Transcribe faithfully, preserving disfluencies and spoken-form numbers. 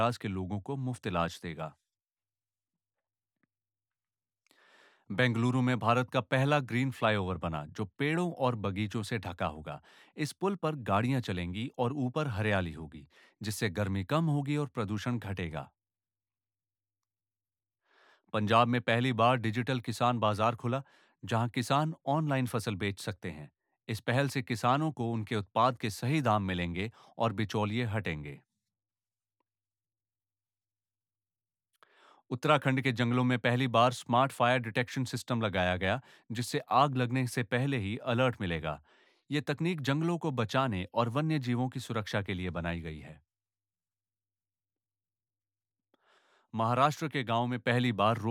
आस के लोगों को मुफ्त इलाज देगा। बेंगलुरु में भारत का पहला ग्रीन फ्लाईओवर बना जो पेड़ों और बगीचों से ढका होगा। इस पुल पर गाड़ियां चलेंगी और ऊपर हरियाली होगी, जिससे गर्मी कम होगी और प्रदूषण घटेगा। पंजाब में पहली बार डिजिटल किसान बाजार खुला, जहां किसान ऑनलाइन फसल बेच सकते हैं। इस पहल से किसानों को उनके उत्पाद के सही दाम मिलेंगे और बिचौलिए हटेंगे। उत्तराखंड के जंगलों में पहली बार स्मार्ट फायर डिटेक्शन सिस्टम लगाया गया, जिससे आग लगने से पहले ही अलर्ट मिलेगा। यह तकनीक जंगलों को बचाने और वन्य जीवों की सुरक्षा के लिए बनाई गई है। महाराष्ट्र के गांव में पहली बार